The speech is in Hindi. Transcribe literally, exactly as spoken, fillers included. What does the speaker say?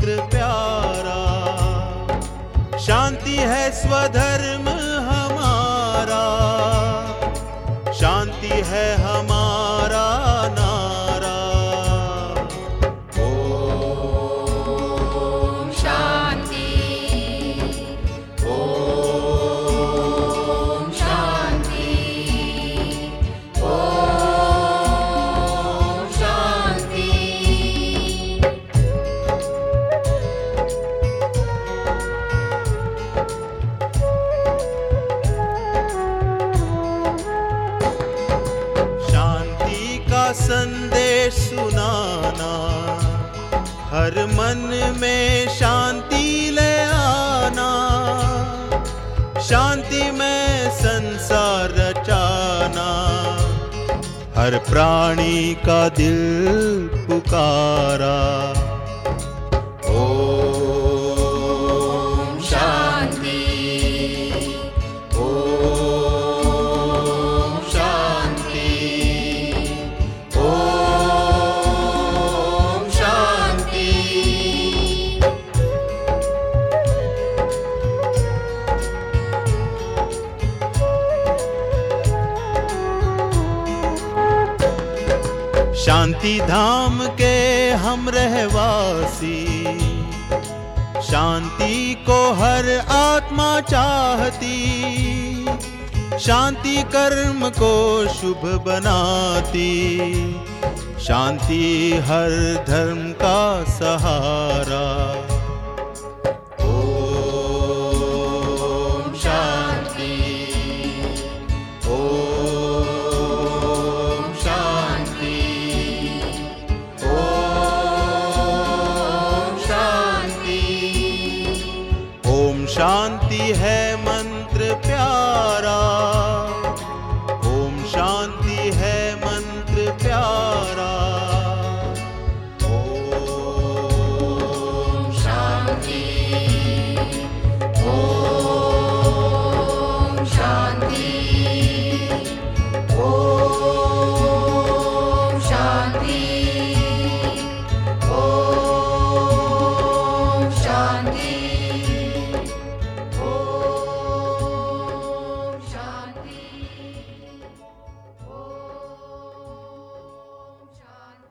मित्र प्यारा। शांति है स्वधर्म हमारा, शांति है हमारा नारा। ओम शांति, ओम शांति, ओम शांति। संदेश सुनाना, हर मन में शांति ले आना। शांति में संसार रचाना, हर प्राणी का दिल पुकारा। ओम शांति, ओम शांति, ओम शांति। शांति धाम के हम रहवासी, शांति को हर आत्मा चाहती। शांति कर्म को शुभ बनाती, शांति हर धर्म का सहारा।